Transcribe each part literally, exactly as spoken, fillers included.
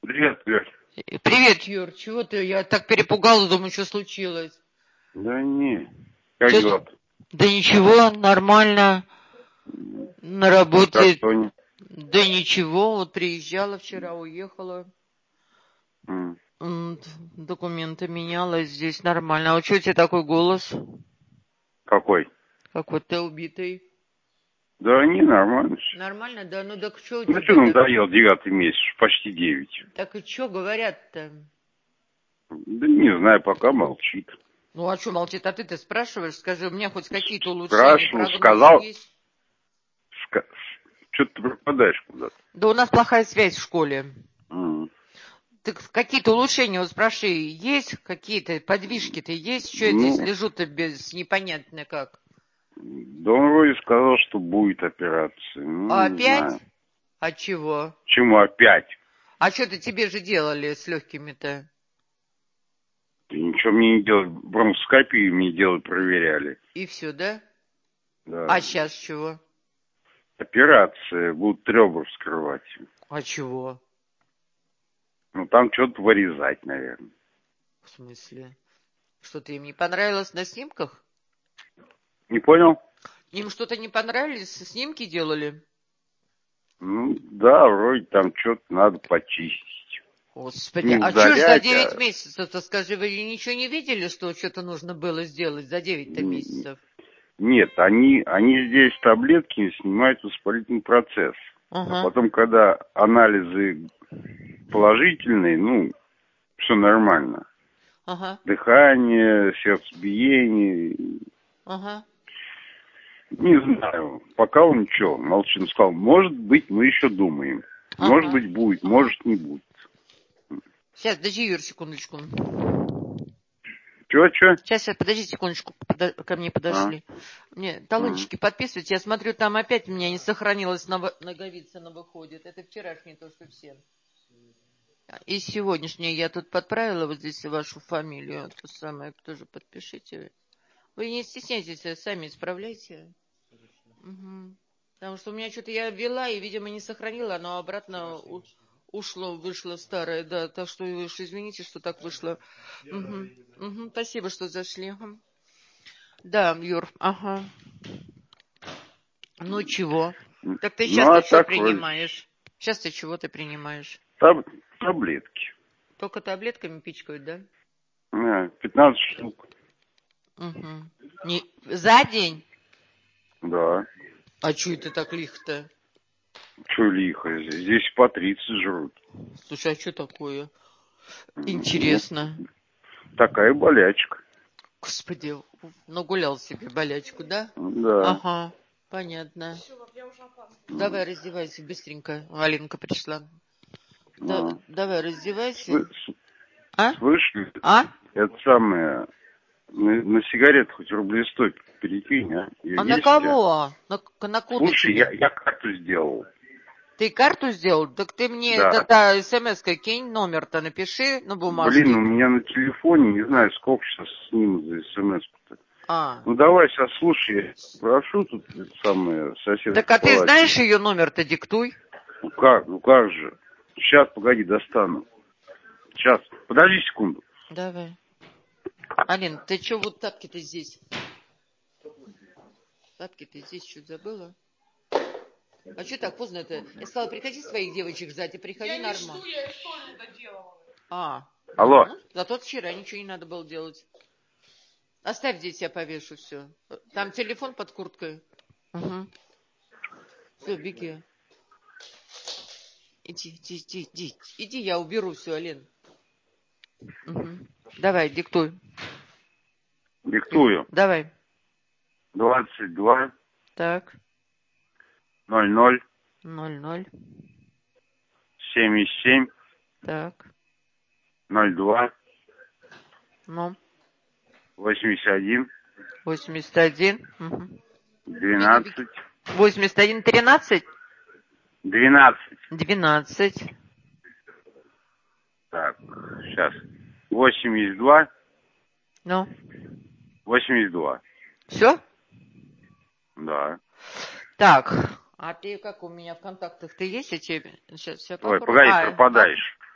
Привет, Юр. Привет, Юр. Чего ты? Я так перепугалась, думаю, что случилось. Да не. Как Чё- дела? Да ничего, нормально. На Как работе. Тоня? Да ничего, вот приезжала вчера, уехала. М. М, Документы меняла, здесь нормально. А у чего у тебя такой голос? Какой? Как вот ты убитый. Да не, нормально всё. Нормально, да? Ну так что у Ну что тебя нам так? доел девятый месяц, почти девять. Так и что говорят-то? Да не знаю, пока молчит. Ну а что молчит? А ты-то спрашиваешь? Скажи, у меня хоть какие-то улучшения, Спрашивал, прогнозы сказал. есть? Ска... Что-то ты пропадаешь куда-то. Да у нас плохая связь в школе. М. Так какие-то улучшения, вот спрашивай, есть какие-то подвижки-то есть? Что я здесь Ну, лежу-то без непонятно как? да он вроде сказал, что будет операция. Ну, А не опять? знаю. А чего? Чему опять? А что-то тебе же делали с легкими-то? Ты ничего мне не делали. Бронхоскопию мне делали, проверяли. И все, да? Да. А сейчас чего? Операция. Будут ребра вскрывать. А чего? Ну, там что-то вырезать, наверное. В смысле? Что-то им не понравилось на снимках? Не понял? Им что-то не понравились? Снимки делали? Ну, да, вроде там что-то надо почистить. Господи, Не а что ж за удалять, девять а... месяцев-то, скажи, вы ничего не видели, что что-то нужно было сделать за девять-то месяцев? Нет, они, они здесь таблетки снимают воспалительный процесс. А Ага, потом, когда анализы положительные, ну, все нормально. ага, Дыхание, сердцебиение. ага. Не знаю. Пока он ничего, молчун сказал, может быть, мы еще думаем. Может Ага, быть, будет, ага. может, не будет. Сейчас, подожди, Юр, секундочку. Че, че? Сейчас, сейчас, подожди секундочку, подо- ко мне А? подошли. Мне М. талончики подписывать. Я смотрю, там опять у меня не сохранилась ново- Наговицына выходит. Это вчерашний то, что все. И сегодняшнее я тут подправила вот здесь вашу фамилию. Это самое тоже подпишите. Вы не стесняйтесь, а сами исправляйте. Мгм. Потому что у меня что-то я ввела и, видимо, не сохранила, оно обратно у- ушло, вышло старое, да. Так что вы уж извините, что так вышло. Мгм. Мгм. Спасибо, что зашли. Ага. Да, Юр, ага. Ну чего? Так ты Ну, сейчас-то а что так вроде принимаешь? Сейчас ты чего ты принимаешь? таб- таблетки. Только таблетками пичкают, да? А, пятнадцать штук. Угу. Не... За день? Да. А что это так лихо-то? Че лихо, здесь по тридцать жрут. Слушай, а что такое? Ну, Интересно. такая болячка. Господи, нагулял себе болячку, да? Да. Ага, понятно. Давай раздевайся быстренько. Алинка пришла. Да, А. давай раздевайся. Слы- с- А? Слышишь, А? это самое, на, на сигарет хоть рублей сто перекинь, а? А Ее на есть у тебя? кого? На, на куда Слушай, я, тебе? я карту сделал. Ты карту сделал? Так ты мне Да. тогда смс-кой кинь, номер-то напиши на Блин, у бумажке. меня на телефоне, не знаю, сколько сейчас снимут за смс-то. А. Ну давай сейчас, слушай, я прошу тут это самое соседа Так по а ты палате. знаешь ее номер-то, диктуй. Ну как, ну как же? Сейчас, погоди, достану. Сейчас, подожди секунду. Давай. Алин, ты что вот тапки-то здесь? Тапки-то здесь что забыла? А что так поздно-то? Я сказала, приходи своих девочек сзади, приходи Я нормально. не жду, я историю доделала. А, Алло. ну, зато вчера ничего не надо было делать. Оставь здесь, я повешу все. Там телефон под курткой. Угу. Все, беги. Иди, иди, иди, иди. Иди, я уберу все, Алин. Угу. Давай, диктуй. Диктую. Давай. двадцать два Так. ноль ноль Ноль, ноль. семьдесят семь Так. ноль два Ну. восемьдесят один Восемьдесят один. Угу. Беги, беги. двенадцать Восемьдесят один, тринадцать. двенадцать. Двенадцать. Так, сейчас. восемьдесят два Ну. восемьдесят два. Все? Да. Так. А ты как у меня в контактах ты есть? Я тебе сейчас я Ой, попробую. погоди, А, поп... пропадаешь.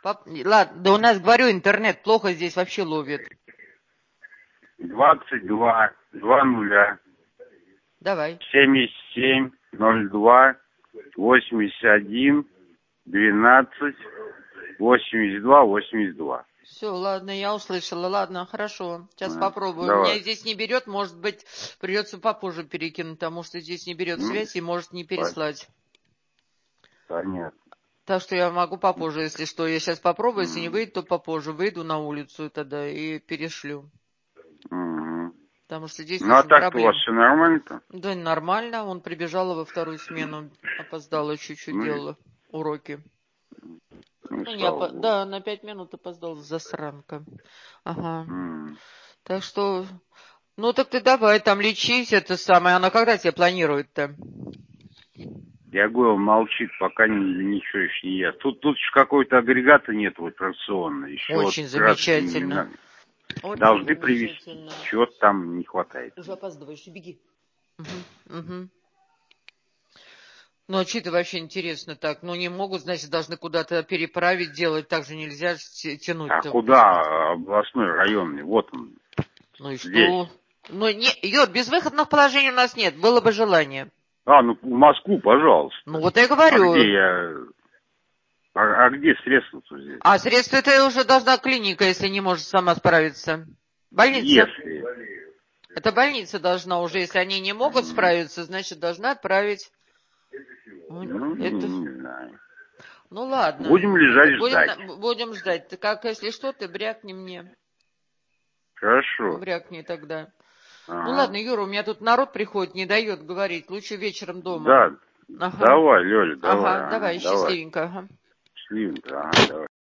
Пап... Ладно, да у нас, говорю, интернет плохо здесь вообще ловит. двадцать два, два нуля. Давай. семьдесят семь, ноль два, восемьдесят один, двенадцать, восемьдесят два, восемьдесят два. Все, ладно, я услышала. Ладно, хорошо. Сейчас А, попробую. давай. Меня здесь не берет, может быть, придется попозже перекинуть, потому что здесь не берет Ну, связь и может не переслать. Понятно. Так что я могу попозже, если что. Я сейчас попробую, если не М. выйдет, то попозже. Выйду на улицу тогда и перешлю. Мгм. Потому что здесь Ну, а очень так-то у вас проблем. все нормально-то? Да, нормально. Он прибежала во вторую смену. Опоздала чуть-чуть, Ну, и- делала уроки. ну, и Ну, не слава опо... богу. Да, на пять минут опоздал, засранка. Ага. М. Так что... Ну, так ты давай там лечись, это самое. Она когда тебя планирует-то? Я говорю, молчит, пока ни- ничего еще не ест. Тут, тут еще какой-то агрегата нет вот операционный. Еще вот Очень как раз замечательно. на- Очень должны привезти. замечательно. Чего-то там не хватает. Уже опаздываешь, беги. Угу, угу. Ну, а что это вообще интересно так? Ну, не могут, значит, должны куда-то переправить, делать. Так же нельзя т- А тянуть-то. куда областной, районный? Вот он, Ну и здесь. что? Ну, не, Юр, безвыходных положений у нас нет. Было бы желание. А, ну в Москву, пожалуйста. Ну, вот я и А говорю. где я... А, а где средства-то здесь? А средства это уже должна клиника, если не может сама справиться. Больница. Если... Это больница должна уже, если они не могут справиться, значит, должна отправить. Ну, Это... не, не знаю. Ну, ладно. Будем Это, лежать будем, ждать. на- будем ждать. Ты как, если что, ты брякни мне. Хорошо. Брякни тогда. Ну, Ага. ладно, Юра, у меня тут народ приходит, не дает говорить. Лучше вечером дома. Да, Ага. давай, Лёля, давай. Ага, Ага, давай, давай. счастливенько. Ага. Счастливенько, ага, давай.